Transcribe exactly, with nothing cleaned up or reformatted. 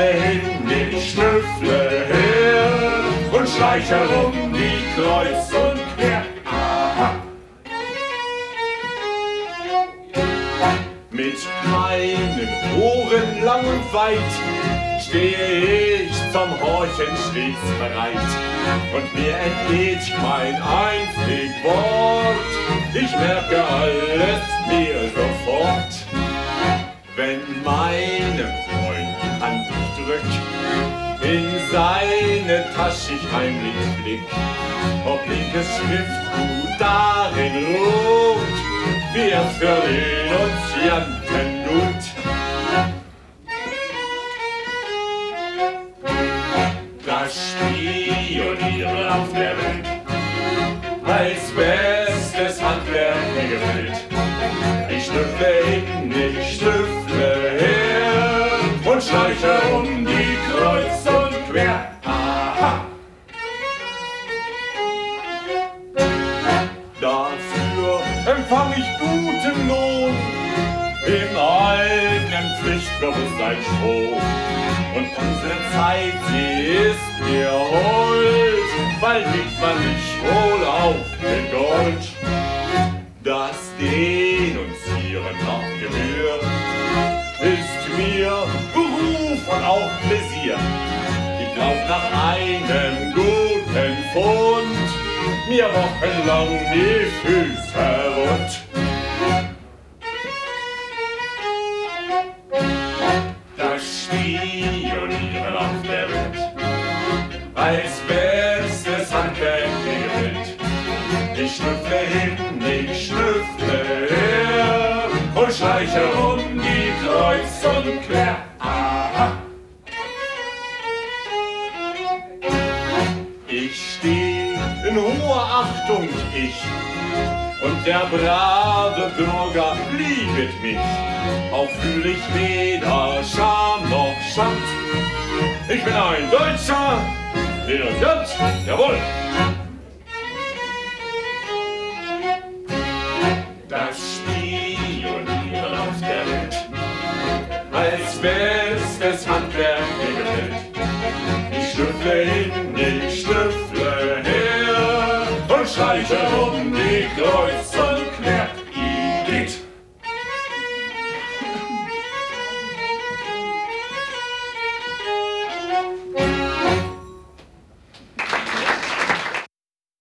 schnüffle hin, ich schnüffle her und schleiche rum die kreuz und quer. Aha. Mit meinen Ohren lang und weit stehe ich zum Horchen stets bereit. Und mir entgeht kein einzig Wort, ich merke alles mir sofort. Wenn meinem Freund die Hand ich drück, in seine Tasche ich heimlich blick, ob linkes Schriftgut darin ruht, wie es für Denunzianten tut. Das Spionieren auf der Welt als bestes Handwerk mir gefällt. Ich schnüffle hin, ich schnüffle her und schleiche um die kreuz und quer. Aha. Dafür empfang ich guten Lohn, im eigenen Pflichtbewusstsein schon. Und unsere Zeit, sie ist mir hold, bald liegt man nicht wohl auf den Gold. Das Denunzieren nach Gebühr ist mir Beruf und auch Pläsier. Ich glaub, nach einem guten Fund mir wochenlang die Füße wund. Das Spionieren auf der Welt als bestes Handwerk mir gefällt. Ich schnüffle hin, ich schnüffle her und schleiche um die kreuz und quer. Aha. Ich steh in hoher Achtung, ich, und der brave Bürger liebet mich. Auch fühl ich weder Scham noch Schand. Ich bin ein Deutscher, Denunziant, jawohl.